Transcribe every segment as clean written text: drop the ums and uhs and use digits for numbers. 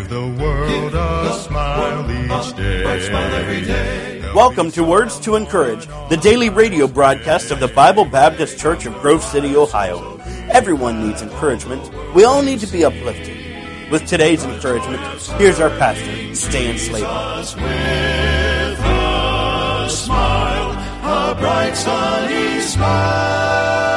Give the world a smile each day. Welcome to Words to Encourage, the daily radio broadcast of the Bible Baptist Church of Grove City, Ohio. Everyone needs encouragement. We all need to be uplifted. With today's encouragement, here's our pastor, Stan Slabaugh. With a smile, a bright sunny smile.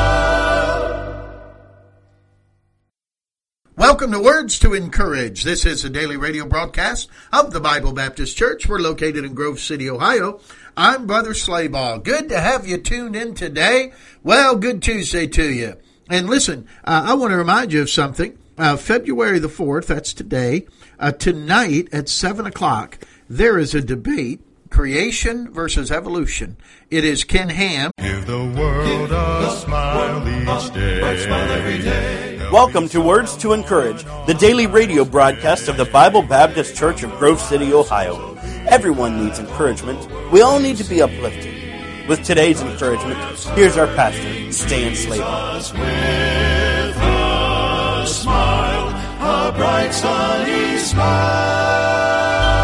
Welcome to Words to Encourage. This is a daily radio broadcast of the Bible Baptist Church. We're located in Grove City, Ohio. I'm Brother Slabaugh. Good to have you tuned in today. Well, good Tuesday to you. And listen, I want to remind you of something. February the 4th, that's today, tonight at 7 o'clock, there is a debate, creation versus evolution. It is Ken Ham. Give the world a smile each day. Welcome to Words to Encourage, the daily radio broadcast of the Bible Baptist Church of Grove City, Ohio. Everyone needs encouragement. We all need to be uplifted. With today's encouragement, here's our pastor, Stan Slabaugh. With a smile, a bright sunny smile.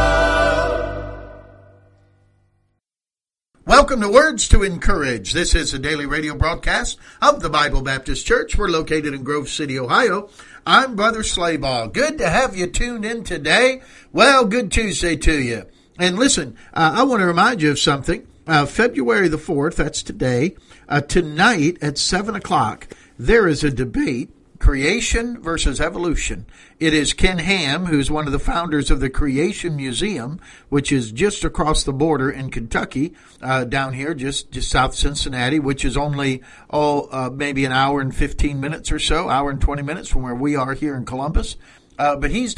Welcome to Words to Encourage. This is a daily radio broadcast of the Bible Baptist Church. We're located in Grove City, Ohio. I'm Brother Slabaugh. Good to have you tuned in today. Well, good Tuesday to you. And listen, I want to remind you of something. February the 4th, that's today, tonight at 7 o'clock, there is a debate, creation versus evolution. It is Ken Ham, who's one of the founders of the Creation Museum, which is just across the border in Kentucky, down here, just south of Cincinnati, which is only, maybe an hour and 15 minutes or so, hour and 20 minutes from where we are here in Columbus. But he's